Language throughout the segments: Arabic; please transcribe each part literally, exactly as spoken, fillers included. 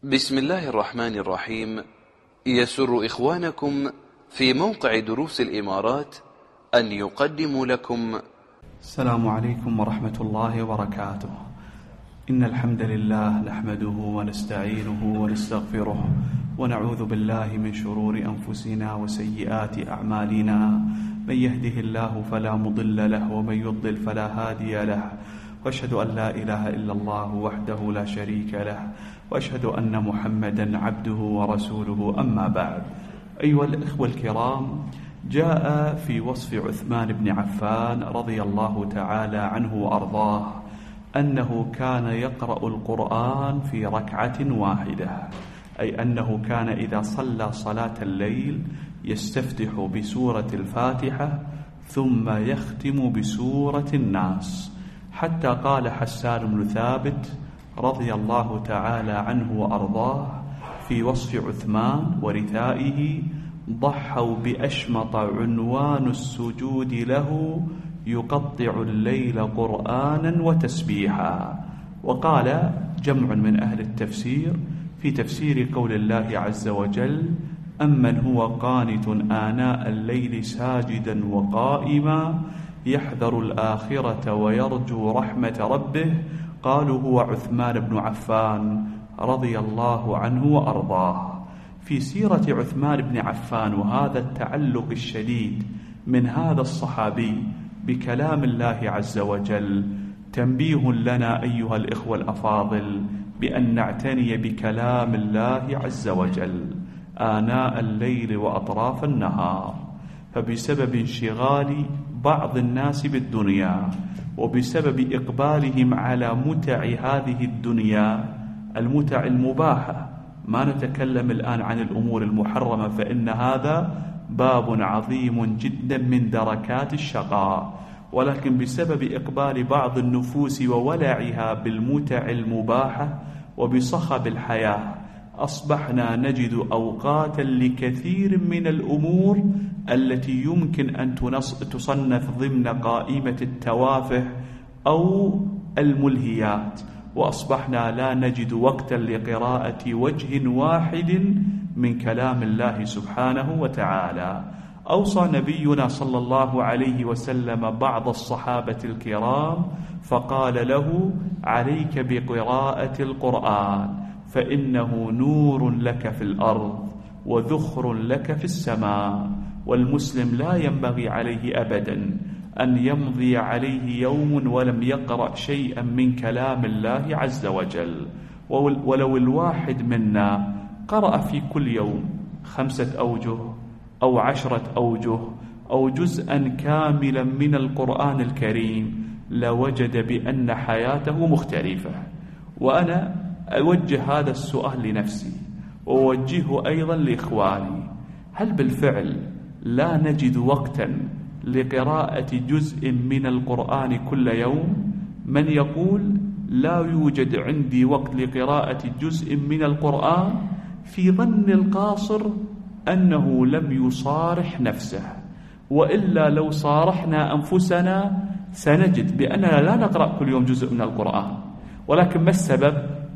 بسم الله الرحمن الرحيم. يسر إخوانكم في موقع دروس الإمارات أن يقدموا لكم السلام عليكم ورحمة الله وبركاته. إن الحمد لله نحمده ونستعينه ونستغفره ونعوذ بالله من شرور أنفسنا وسيئات أعمالنا. من يهده الله فلا مضل له ومن يضلل فلا هادي له، وأشهد أن لا إله إلا الله وحده لا شريك له، وأشهد أن محمدا عبده ورسوله. أما بعد، أيها الإخوة الكرام، جاء في وصف عثمان بن عفان رضي الله تعالى عنه وأرضاه أنه كان يقرأ القرآن في ركعة واحدة، أي أنه كان إذا صلى صلاة الليل يستفتح بسورة الفاتحة ثم يختم بسورة الناس، حتى قال حسان بن ثابت رضي الله تعالى عنه وأرضاه في وصف عثمان ورثائه: ضحوا بأشمط عنوان السجود له يقطع الليل قرآنا وتسبيحا. وقال جمع من أهل التفسير في تفسير قول الله عز وجل: أمن هو قانت آناء الليل ساجدا وقائما يحذر الآخرة ويرجو رحمة ربه، قالوا هو عثمان بن عفان رضي الله عنه وأرضاه. في سيرة عثمان بن عفان وهذا التعلق الشديد من هذا الصحابي بكلام الله عز وجل تنبيه لنا أيها الإخوة الأفاضل بأن نعتني بكلام الله عز وجل آناء الليل وأطراف النهار، فبسبب انشغال بعض الناس بالدنيا وبسبب إقبالهم على متع هذه الدنيا، المتع المباحة، ما نتكلم الآن عن الأمور المحرمة فإن هذا باب عظيم جدا من دركات الشقاء، ولكن بسبب إقبال بعض النفوس وولعها بالمتع المباحة وبصخب الحياة أصبحنا نجد أوقاتا لكثير من الأمور التي يمكن أن تصنف ضمن قائمة التوافه أو الملهيات، وأصبحنا لا نجد وقتا لقراءة وجه واحد من كلام الله سبحانه وتعالى. أوصى نبينا صلى الله عليه وسلم بعض الصحابة الكرام فقال له: عليك بقراءة القرآن فإنه نور لك في الأرض وذخر لك في السماء. والمسلم لا ينبغي عليه أبدا أن يمضي عليه يوم ولم يقرأ شيئا من كلام الله عز وجل، ولو الواحد منا قرأ في كل يوم خمسة أوجه أو عشرة أوجه أو جزءا كاملا من القرآن الكريم لوجد بأن حياته مختلفة. وأنا أوجه هذا السؤال لنفسي وأوجهه أيضا لإخواني: هل بالفعل لا نجد وقتا لقراءة جزء من القرآن كل يوم؟ من يقول لا يوجد عندي وقت لقراءة جزء من القرآن في ظن القاصر أنه لم يصارح نفسه، وإلا لو صارحنا أنفسنا سنجد بأننا لا نقرأ كل يوم جزء من القرآن. ولكن ما السبب؟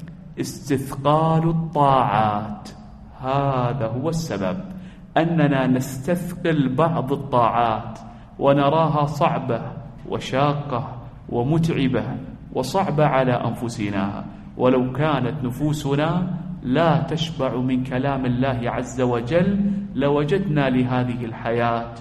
استثقال الطاعات، هذا هو السبب، أننا نستثقل بعض الطاعات ونراها صعبة وشاقة ومتعبة وصعبة على أنفسنا، ولو كانت نفوسنا لا تشبع من كلام الله عز وجل لوجدنا لهذه الحياة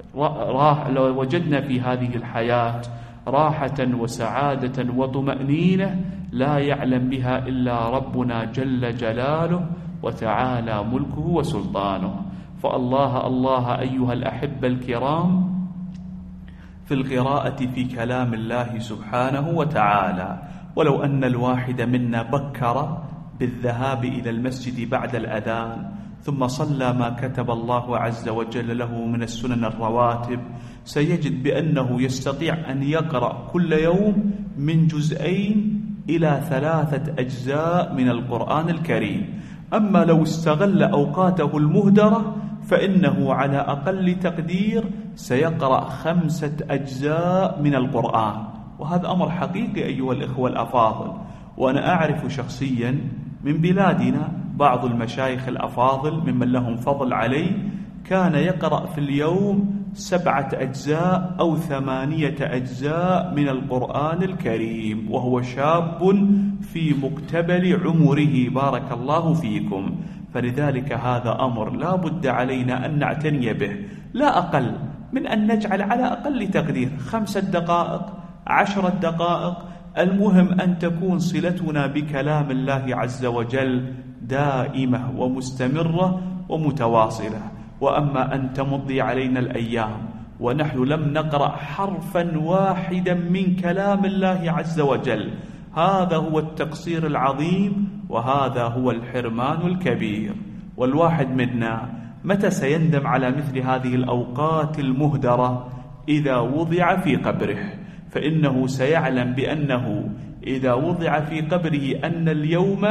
لو وجدنا في هذه الحياة راحة وسعادة وطمأنينة لا يعلم بها إلا ربنا جل جلاله وتعالى ملكه وسلطانه. فالله الله أيها الأحبة الكرام في القراءة في كلام الله سبحانه وتعالى. ولو أن الواحد منا بكر بالذهاب إلى المسجد بعد الأذان ثم صلى ما كتب الله عز وجل له من السنن الرواتب سيجد بأنه يستطيع أن يقرأ كل يوم من جزئين إلى ثلاثة أجزاء من القرآن الكريم. أما لو استغل أوقاته المهدرة فإنه على أقل تقدير سيقرأ خمسة أجزاء من القرآن، وهذا أمر حقيقي أيها الإخوة الأفاضل. وأنا أعرف شخصيا من بلادنا بعض المشايخ الأفاضل ممن لهم فضل عليه كان يقرأ في اليوم سبعة أجزاء أو ثمانية أجزاء من القرآن الكريم وهو شاب في مقتبل عمره، بارك الله فيكم. فلذلك هذا أمر لا بد علينا أن نعتني به، لا أقل من أن نجعل على أقل تقدير خمسة دقائق عشرة دقائق، المهم أن تكون صلتنا بكلام الله عز وجل دائمة ومستمرة ومتواصلة. وأما أن تمضي علينا الأيام ونحن لم نقرأ حرفا واحدا من كلام الله عز وجل، هذا هو التقصير العظيم وهذا هو الحرمان الكبير. والواحد منا متى سيندم على مثل هذه الأوقات المهدرة؟ إذا وضع في قبره، فإنه سيعلم بأنه إذا وضع في قبره أن اليوم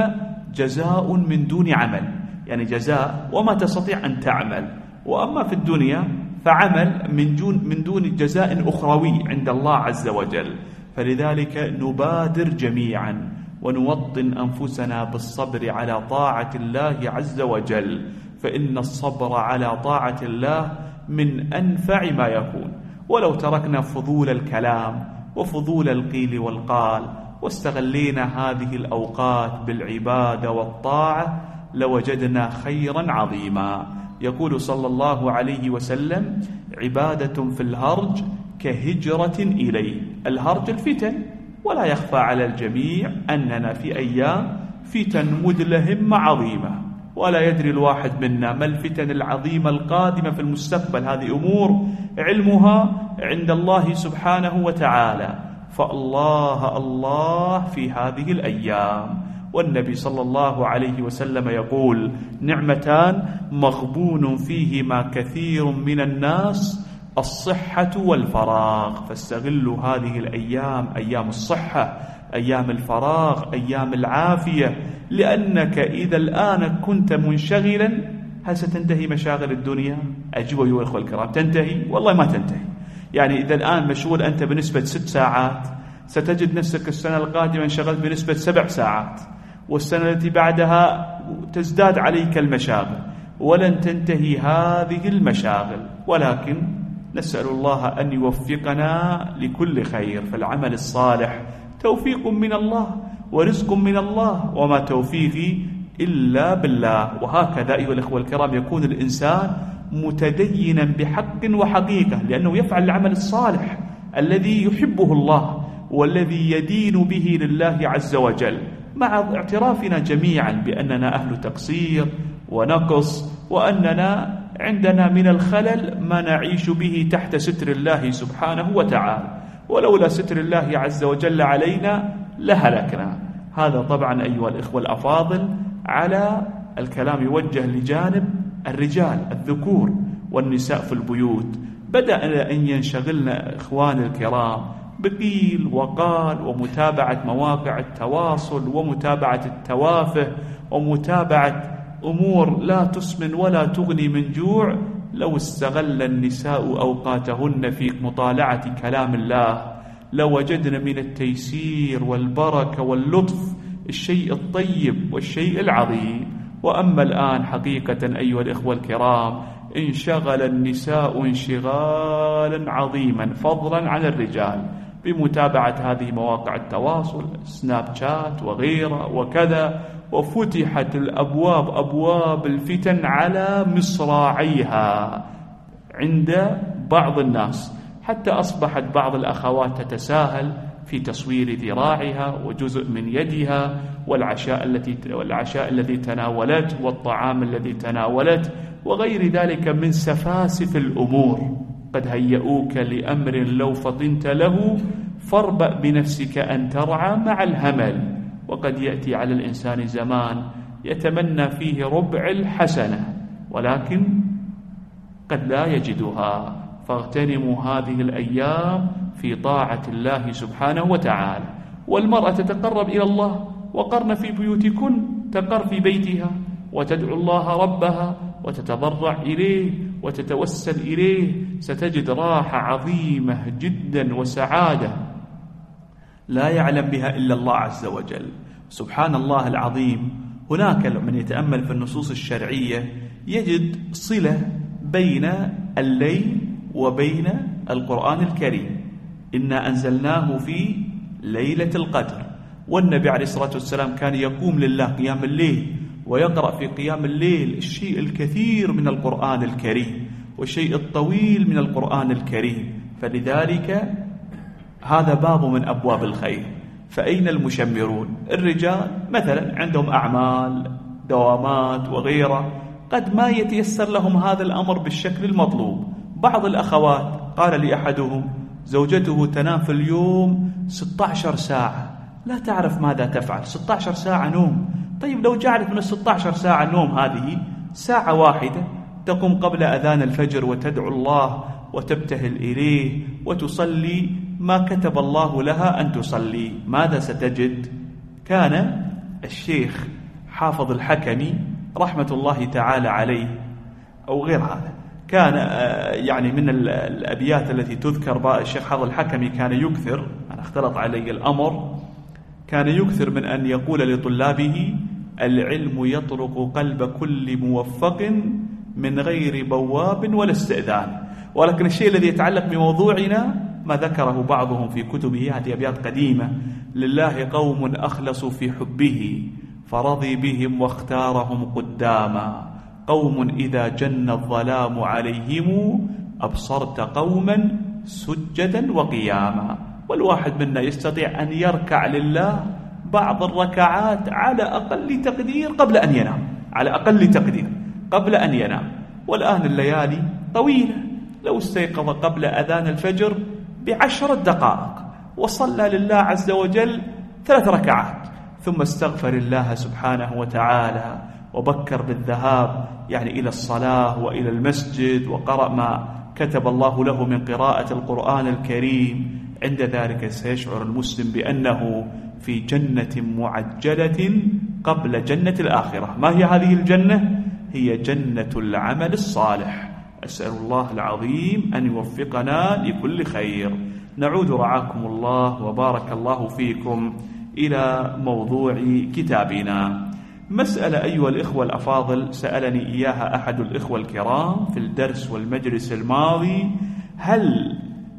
جزاء من دون عمل، يعني جزاء وما تستطيع أن تعمل، وأما في الدنيا فعمل من دون من دون جزاء أخروي عند الله عز وجل. فلذلك نبادر جميعا ونوطن أنفسنا بالصبر على طاعة الله عز وجل، فإن الصبر على طاعة الله من أنفع ما يكون. ولو تركنا فضول الكلام وفضول القيل والقال واستغلينا هذه الأوقات بالعبادة والطاعة لوجدنا خيرا عظيما. يقول صلى الله عليه وسلم: عبادة في الهرج كهجرة إليه. الهرج الفتن، ولا يخفى على الجميع أننا في أيام فتن مدلهمة عظيمة، ولا يدري الواحد منا ما الفتن العظيمة القادمة في المستقبل. هذه أمور علمها عند الله سبحانه وتعالى، فالله الله في هذه الأيام. والنبي صلى الله عليه وسلم يقول: نعمتان مغبون فيهما كثير من الناس، الصحة والفراغ. فاستغلوا هذه الأيام، أيام الصحة، أيام الفراغ، أيام العافية، لأنك إذا الآن كنت منشغلا هل ستنتهي مشاغل الدنيا؟ أجيبوا أيها الأخوة الكرام، تنتهي؟ والله ما تنتهي. يعني إذا الآن مشغول أنت بنسبة ست ساعات، ستجد نفسك السنة القادمة انشغلت بنسبة سبع ساعات، والسنة التي بعدها تزداد عليك المشاغل، ولن تنتهي هذه المشاغل. ولكن نسأل الله أن يوفقنا لكل خير، فالعمل الصالح توفيق من الله ورزق من الله، وما توفيقي إلا بالله. وهكذا أيها الأخوة الكرام يكون الإنسان متدينا بحق وحقيقة، لأنه يفعل العمل الصالح الذي يحبه الله والذي يدين به لله عز وجل، مع اعترافنا جميعا بأننا أهل تقصير ونقص، وأننا عندنا من الخلل ما نعيش به تحت ستر الله سبحانه وتعالى، ولولا ستر الله عز وجل علينا لهلكنا. هذا طبعا أيها الإخوة الأفاضل على الكلام يوجه لجانب الرجال الذكور والنساء في البيوت. بدأ أن ينشغلنا إخوان الكرام بقيل وقال ومتابعة مواقع التواصل ومتابعة التوافه ومتابعة أمور لا تسمن ولا تغني من جوع. لو استغل النساء أوقاتهن في مطالعة كلام الله لوجدنا من التيسير والبركة واللطف الشيء الطيب والشيء العظيم. وأما الآن حقيقة أيها الإخوة الكرام انشغل النساء انشغالا عظيما فضلا عن الرجال بمتابعة هذه مواقع التواصل، سناب شات وغيرها وكذا، وفتحت الأبواب أبواب الفتن على مصراعيها عند بعض الناس، حتى أصبحت بعض الأخوات تتساهل في تصوير ذراعها وجزء من يدها والعشاء التي والعشاء الذي تناولته والطعام الذي تناولته وغير ذلك من سفاسف الأمور. قد هيئوك لأمر لو فطنت له فاربأ بنفسك أن ترعى مع الهمل. وقد يأتي على الإنسان زمان يتمنى فيه ربع الحسنة ولكن قد لا يجدها، فاغتنموا هذه الأيام في طاعة الله سبحانه وتعالى. والمرأة تتقرب إلى الله، وقرن في بيوتكن، تقر في بيتها وتدعو الله ربها وتتضرع إليه وتتوسل إليه، ستجد راحة عظيمة جدا وسعادة لا يعلم بها إلا الله عز وجل. سبحان الله العظيم، هناك من يتأمل في النصوص الشرعية يجد صلة بين الليل وبين القرآن الكريم. إنا أنزلناه في ليلة القدر، والنبي عليه الصلاة والسلام كان يقوم لله قيام الليل ويقرأ في قيام الليل الشيء الكثير من القرآن الكريم والشيء الطويل من القرآن الكريم، فلذلك هذا باب من أبواب الخير. فأين المشمرون؟ الرجال مثلا عندهم أعمال دوامات وغيره، قد ما يتيسر لهم هذا الأمر بالشكل المطلوب. بعض الأخوات قال لي أحدهم زوجته تنام في اليوم ستة عشر ساعة، لا تعرف ماذا تفعل. ستة عشر ساعة نوم، طيب لو جعلت من الستة عشر ساعة نوم هذه ساعة واحدة تقوم قبل أذان الفجر وتدعو الله وتبتهل إليه وتصلي ما كتب الله لها أن تصلي، ماذا ستجد؟ كان الشيخ حافظ الحكمي رحمة الله تعالى عليه أو غير هذا، كان يعني من الأبيات التي تذكر بقى الشيخ حافظ الحكمي كان يكثر، أنا اختلط علي الأمر، كان يكثر من أن يقول لطلابه: العلم يطرق قلب كل موفق من غير بواب ولا استئذان. ولكن الشيء الذي يتعلق بموضوعنا ما ذكره بعضهم في كتبه، هذه أبيات قديمة: لله قوم أخلصوا في حبه فرضي بهم واختارهم قداما، قوم إذا جن الظلام عليهم أبصرت قوما سجدا وقياما. والواحد منا يستطيع أن يركع لله بعض الركعات على أقل تقدير قبل أن ينام، على أقل تقدير قبل أن ينام. والآن الليالي طويلة، لو استيقظ قبل أذان الفجر بعشرة دقائق وصلى لله عز وجل ثلاث ركعات ثم استغفر الله سبحانه وتعالى وبكر بالذهاب يعني إلى الصلاة وإلى المسجد وقرأ ما كتب الله له من قراءة القرآن الكريم، عند ذلك سيشعر المسلم بأنه في جنة معجلة قبل جنة الآخرة. ما هي هذه الجنة؟ هي جنة العمل الصالح. أسأل الله العظيم أن يوفقنا لكل خير. نعود رعاكم الله وبارك الله فيكم إلى موضوع كتابنا. مسألة أيها الإخوة الأفاضل سألني إياها أحد الإخوة الكرام في الدرس والمجلس الماضي: هل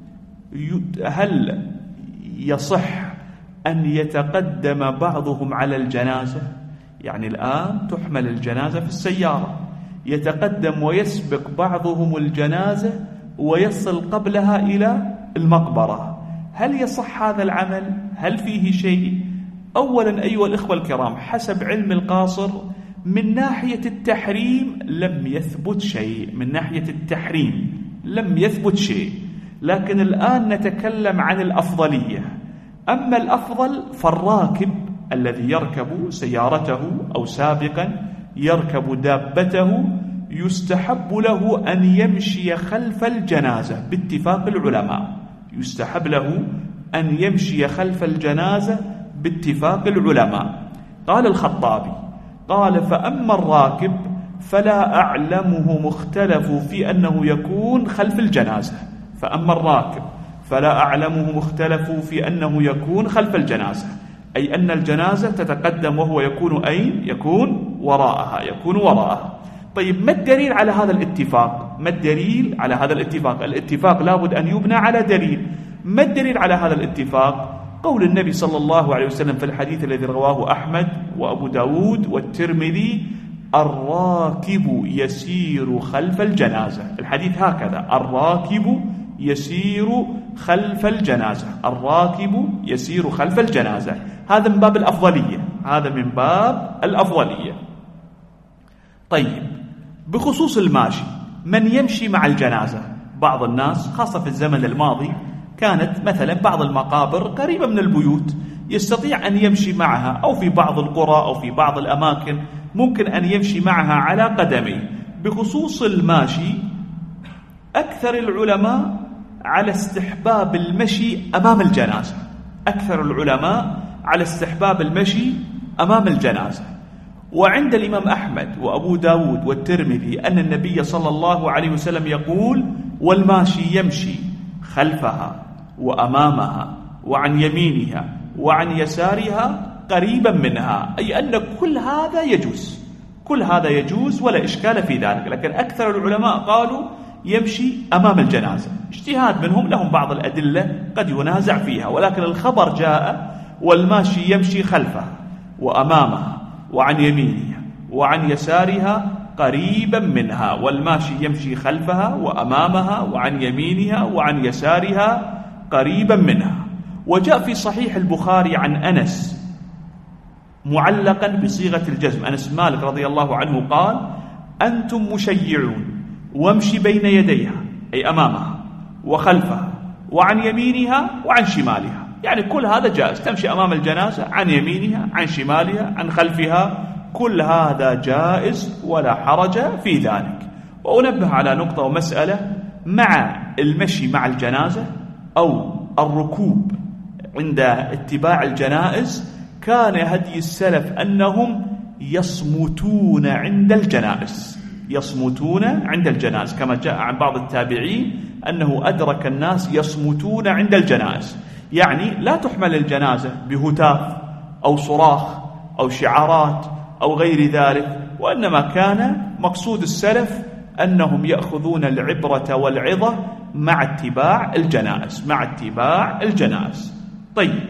هل يصح أن يتقدم بعضهم على الجنازة؟ يعني الآن تحمل الجنازة في السيارة، يتقدم ويسبق بعضهم الجنازة ويصل قبلها إلى المقبرة، هل يصح هذا العمل؟ هل فيه شيء؟ أولا أيها الإخوة الكرام، حسب علم القاصر من ناحية التحريم لم يثبت شيء، من ناحية التحريم لم يثبت شيء، لكن الآن نتكلم عن الأفضلية. أما الأفضل فالراكب الذي يركب سيارته أو سابقا يركب دابته يستحب له أن يمشي خلف الجنازة باتفاق العلماء، يستحب له أن يمشي خلف الجنازة باتفاق العلماء. قال الخطابي قال: فأما الراكب فلا أعلمه مختلف في أنه يكون خلف الجنازة، فأما الراكب فلا أعلمه مختلف في أنه يكون خلف الجنازة، أي أن الجنازة تتقدم وهو يكون أين؟ يكون وراءها، يكون وراءها. طيب ما الدليل على هذا الاتفاق؟ ما الدليل على هذا الاتفاق؟ الاتفاق لابد أن يبنى على دليل. ما الدليل على هذا الاتفاق؟ قول النبي صلى الله عليه وسلم في الحديث الذي رواه أحمد وأبو داود والترمذي: الراكب يسير خلف الجنازة. الحديث هكذا: الراكب يسير خلف الجنازة، الراكب يسير خلف الجنازة. هذا من باب الأفضلية، هذا من باب الأفضلية. طيب بخصوص الماشي، من يمشي مع الجنازة؟ بعض الناس خاصة في الزمن الماضي كانت مثلا بعض المقابر قريبة من البيوت يستطيع أن يمشي معها، أو في بعض القرى أو في بعض الأماكن ممكن أن يمشي معها على قدميه. بخصوص الماشي أكثر العلماء على استحباب المشي أمام الجنازة، أكثر العلماء على استحباب المشي أمام الجنازة. وعند الإمام أحمد وأبو داود والترمذي أن النبي صلى الله عليه وسلم يقول: والماشي يمشي خلفها وأمامها وعن يمينها وعن يسارها قريبا منها، أي أن كل هذا يجوز، كل هذا يجوز ولا إشكال في ذلك. لكن أكثر العلماء قالوا يمشي أمام الجنازة، اجتهاد منهم، لهم بعض الأدلة قد ينازع فيها، ولكن الخبر جاء والماشي يمشي خلفها وأمامها وعن يمينها وعن يسارها قريبا منها، والماشي يمشي خلفها وأمامها وعن يمينها وعن يسارها قريبا منها. وجاء في صحيح البخاري عن أنس معلقا بصيغة الجزم، أنس مالك رضي الله عنه قال: أنتم مشيعون وامشي بين يديها، أي أمامها وخلفها وعن يمينها وعن شمالها، يعني كل هذا جائز، تمشي أمام الجنازة عن يمينها عن شمالها عن خلفها، كل هذا جائز ولا حرج في ذلك. وأنبه على نقطة ومسألة: مع المشي مع الجنازة أو الركوب عند اتباع الجنائز كان هدي السلف أنهم يصمتون عند الجنائز، يصمتون عند الجنائز، كما جاء عن بعض التابعين أنه أدرك الناس يصمتون عند الجنائز، يعني لا تحمل الجنازة بهتاف أو صراخ أو شعارات أو غير ذلك، وإنما كان مقصود السلف أنهم يأخذون العبرة والعظة مع اتباع الجنائز، مع اتباع الجنائز. طيب،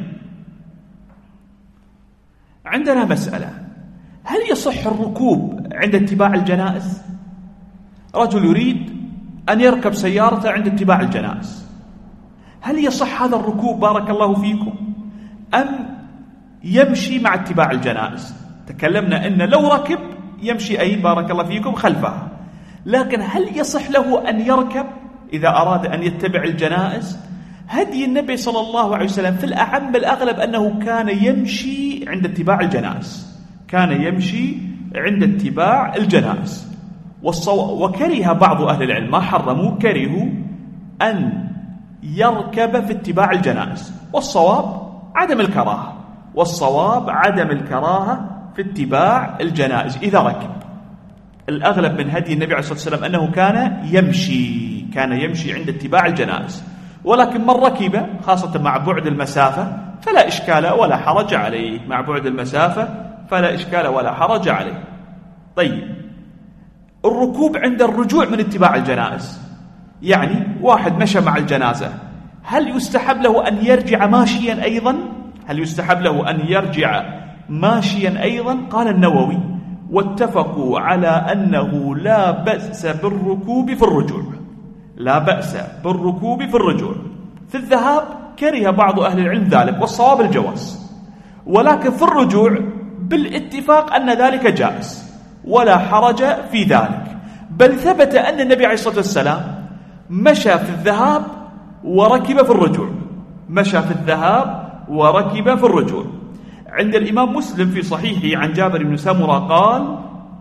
عندنا مسألة: هل يصح الركوب عند اتباع الجنائز؟ رجل يريد أن يركب سيارته عند اتباع الجنائز، هل يصح هذا الركوب بارك الله فيكم أم يمشي مع اتباع الجنائز؟ تكلمنا أن لو ركب يمشي أي بارك الله فيكم خلفها، لكن هل يصح له أن يركب إذا أراد أن يتبع الجنائز؟ هدي النبي صلى الله عليه وسلم في الأعم الأغلب أنه كان يمشي عند اتباع الجنائز، كان يمشي عند اتباع الجنائز. وكره بعض أهل العلم، ما حرموا، كرهوا أن يركب في اتباع الجنائز، والصواب عدم الكراهة، والصواب عدم الكراهة في اتباع الجنائز إذا ركب. الأغلب من هدي النبي عليه الصلاة والسلام أنه كان يمشي، كان يمشي عند اتباع الجنائز، ولكن من ركب خاصة مع بعد المسافة فلا إشكال ولا حرج عليه، مع بعد المسافة فلا إشكال ولا حرج عليه. طيب، الركوب عند الرجوع من اتباع الجنائز، يعني واحد مشى مع الجنازة، هل يستحب له أن يرجع ماشيا أيضا؟ هل يستحب له أن يرجع ماشيا أيضا؟ قال النووي: واتفقوا على أنه لا بأس بالركوب في الرجوع، لا بأس بالركوب في الرجوع. في الذهاب كره بعض أهل العلم ذلك، والصواب الجواز، ولكن في الرجوع بالاتفاق أن ذلك جائز ولا حرج في ذلك. بل ثبت أن النبي عليه الصلاة والسلام مشى في الذهاب وركب في الرجوع، مشى في الذهاب وركب في الرجوع. عند الإمام مسلم في صحيحه عن جابر بن سمرة قال: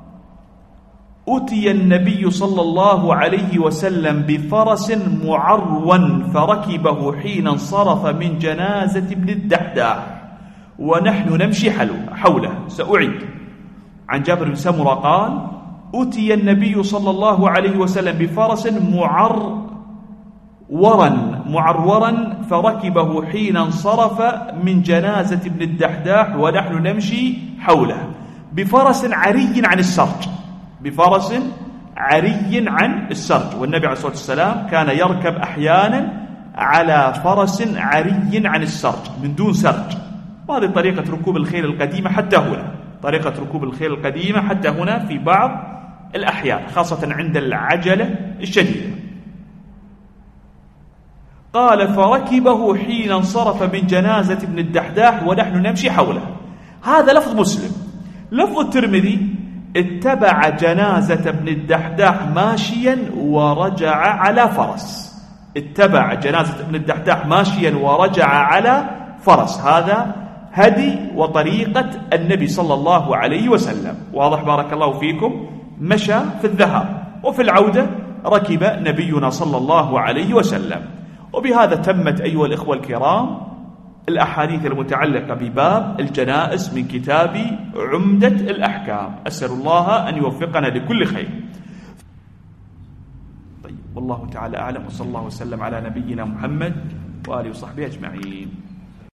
أتي النبي صلى الله عليه وسلم بفرس معرون فركبه حين انصرف من جنازة ابن الدحداح ونحن نمشي حوله. سأعيد. عن جابر بن سمرة قال: أتي النبي صلى الله عليه وسلم بفرس معرورا معرورا فركبه حين انصرف من جنازة ابن الدحداح ونحن نمشي حوله، بفرس عري عن السرج، بفرس عري عن السرج. والنبي عليه الصلاة والسلام كان يركب أحيانا على فرس عري عن السرج من دون سرج، وهذه طريقة ركوب الخيل القديمة حتى هنا، طريقة ركوب الخيل القديمة حتى هنا في بعض الأحيان، خاصة عند العجلة الشديدة. قال: فركبه حين انصرف من جنازة ابن الدحداح ونحن نمشي حوله. هذا لفظ مسلم. لفظ الترمذي: اتبع جنازة ابن الدحداح ماشيا ورجع على فرس. اتبع جنازة ابن الدحداح ماشيا ورجع على فرس، هذا هدي وطريقة النبي صلى الله عليه وسلم. واضح بارك الله فيكم؟ مشى في الذهاب، وفي العودة ركب نبينا صلى الله عليه وسلم. وبهذا تمت أيها الإخوة الكرام الأحاديث المتعلقة بباب الجنائز من كتاب عمدة الأحكام. أسأل الله أن يوفقنا لكل خير. طيب، والله تعالى أعلم، وصلى الله وسلم على نبينا محمد وآله وصحبه أجمعين.